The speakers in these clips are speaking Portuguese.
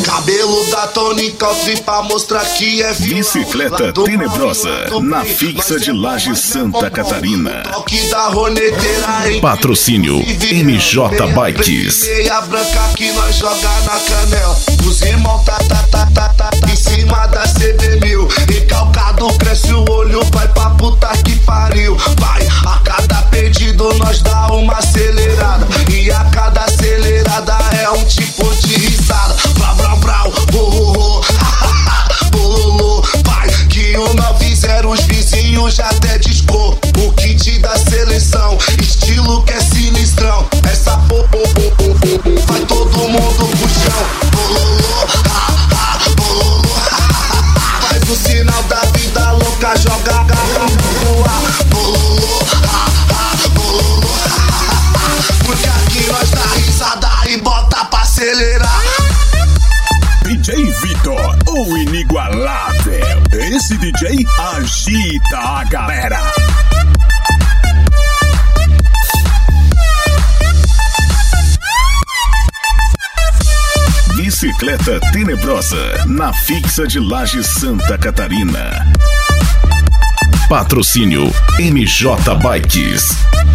Cabelo da Tony Country pra mostrar que é vilão. Bicicleta Tenebrosa, na fixa de Laje, Santa Catarina. Toque da roneteira em Patrocínio MJ Bikes. Meia branca que nós joga na canela. Os irmãos tá em cima da CB1000. Recalcado cresce o olho, vai pra puta que pariu. Vai, a cada pedido nós dá uma acelerada. E a cada acelerada é um tipo de risada. Brau, brau, brau, oh, bololô. Vai, que o 90 os vizinhos já até discou. O kit da seleção, estilo que é sinistrão. Essa vai todo mundo pro chão. Bololô, bololô. Faz o sinal da vida louca, joga a garra no ar. Bololô, bololô. Porque aqui nós dá risada e bota pra acelerar. DJ Vitor, o inigualável. Esse DJ agita a galera. Bicicleta Tenebrosa, na fixa de Laje, Santa Catarina. Patrocínio MJ Bikes.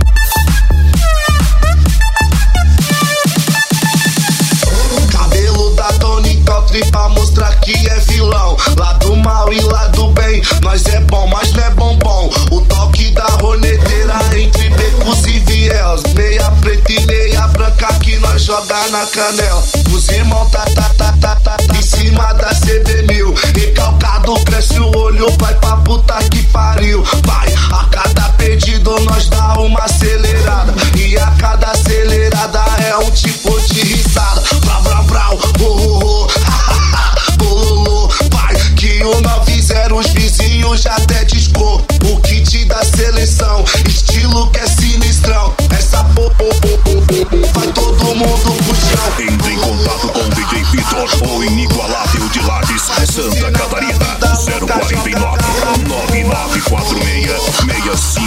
Cabelo da Tony Country pra mostrar que é vilão. Lado mal e lado bem, nós é bom, mas não é bombom. O toque da roneteira entre becos e vielas. Meia preta e meia branca que nós joga na canela. Os irmãos tá em cima da CB1000. Recalcado cresce o olho, vai pra puta que pariu. Vai, a cada pedido nós dá uma acelerada. E a cada acelerada é um tipo de risada. Brau, brau, brau, oh, bololô. Vai, que o 90 os vizinhos já até discou. O kit da seleção, estilo que é sinistrão. Essa vai todo mundo pro chão. Entre em contato com o DJ Vitor, o inigualável de Lages, Santa Catarina.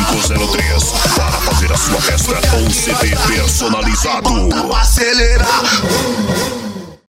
049-9946-6503 para fazer a sua festa ou CD personalizado. Acelerar,